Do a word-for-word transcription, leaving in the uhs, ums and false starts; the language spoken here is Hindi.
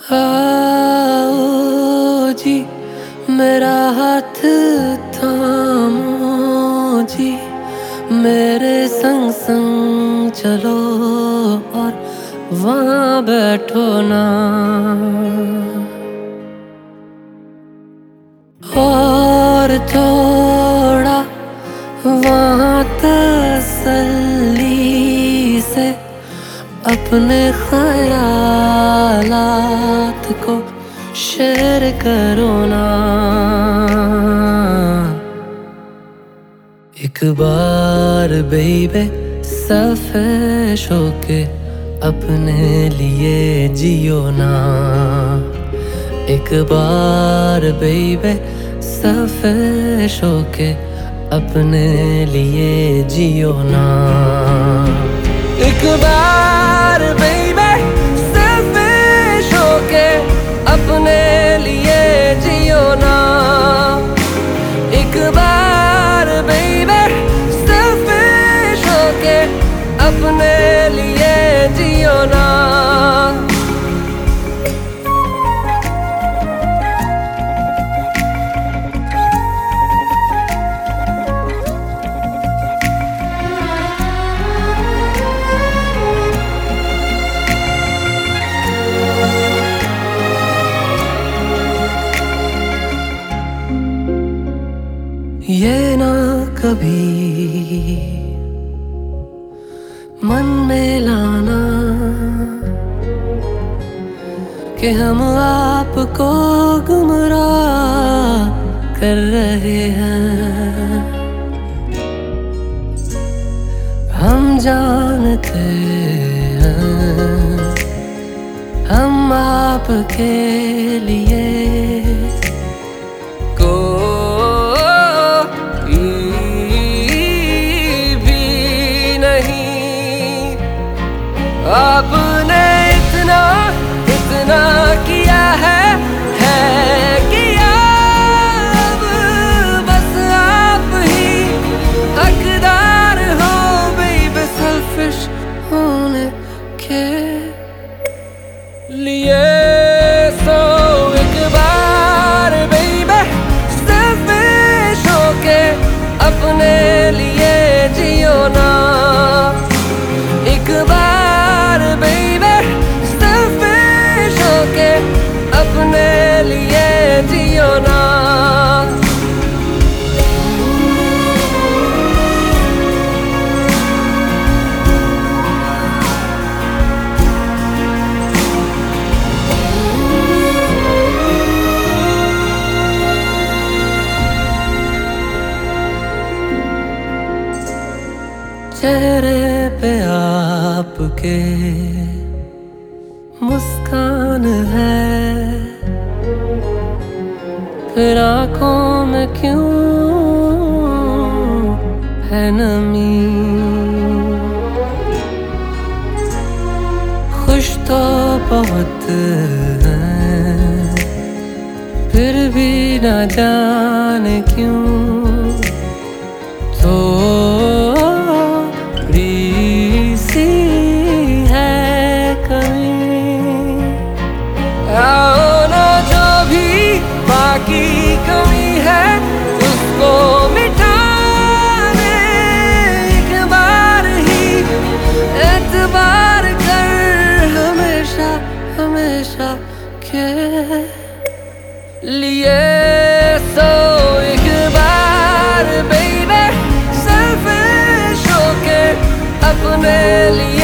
आओ जी मेरा हाथ थामो जी, मेरे संग संग चलो और वहाँ बैठो ना। और थोड़ा वहाँ तसल्ली से अपने ख्यालात को शेयर करो ना। एक बार बेबे सफेश होके अपने लिए जियो ना। एक बार बेबे सफेश होके अपने लिए जियो ना। एक बार बेबे सफेश होके अपने लिए जियो ना। एक बार बेबे सफेश होके अपने लिए जियो ना। ये ना कभी मन में लाना कि हम आपको गुमराह कर रहे हैं। हम जानते हैं हम आपके लिए आपने इतना इतना किया है है किया, अब बस आप ही हकदार हो बेबी सेल्फिश होने के लिए। सो एक बार बेबी सेल्फिश होके अपने लिए जियो ना। एक बार अपने लिए जियो ना। चेहरे पे आपके मुस्कान है, फिर आँखों में क्यों है नमी। खुश तो बहुत हैं, फिर भी न जाने क्यों थोड़ी सी है कमी। आओ ना जो भी बाकी कमी है उसको मिटाने एक बार ही एतबार कर हमेशा हमेशा के लिए। सो एक बार बेबी सेल्फिश होके अपने लिए